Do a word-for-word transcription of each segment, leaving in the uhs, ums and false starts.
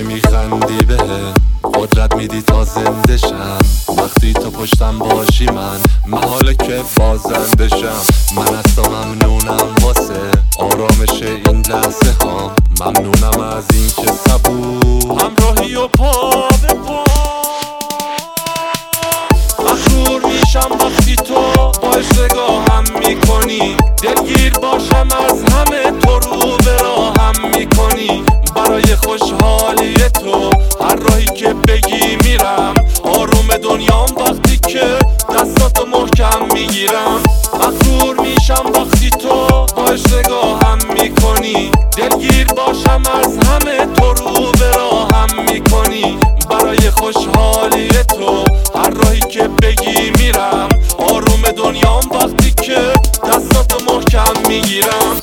که میخندی بهم قدرت میدی تا زنده شم. وقتی تو پشتم باشی من محاله که بازنده شم. من از تو ممنونم واسه آرامش این لحظه هام. ممنونم از این که صبور همراهی و پا به پا. مغرور میشم وقتی تو با اشتگاهم میکنی. دلگیر باشم از همه تو رو به راهم میکنی. برای خوشحالی تو هر راهی که بگی میرم. آروم دنیام وقتی که دستاتو محکم میگیرم. مغرور میشم وقتی تو با اشتگاهم میکنی. دلگیر باشم از همه تو رو به راهم میکنی. برای خوشحالی تو هر راهی که بگی میرم. آروم دنیام وقتی که دستاتو محکم میگیرم.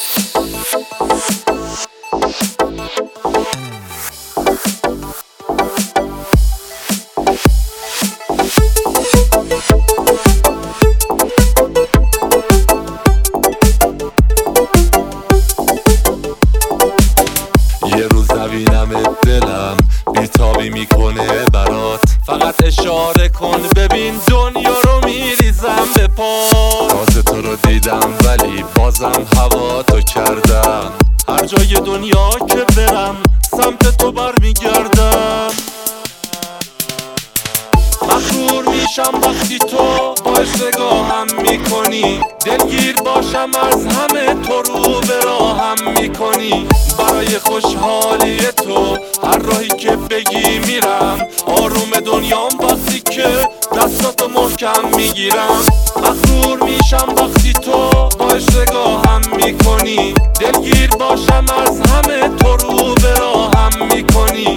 یه روز نبینم دلم بیتابی میکنه برات. فقط اشاره کن ببین دنیا رو میریزم به پا. تازه تو رو دیدم ولی بازم هوا تو کردم. هر جای دنیا که برم سمت تو برمیگردم. مغرور میشم وقتی تو با اشتگاهم میکنی. دلگیر باشم از همه تو رو به راهم میکنی. برای خوشحالی تو هر راهی که بگی میرم. آروم دنیام وقتی که دستاتو محکم میگیرم. مغرور میشم وقتی تو با اشتگاهم میکنی. دلگیر باشم از همه تو رو به راهم میکنی.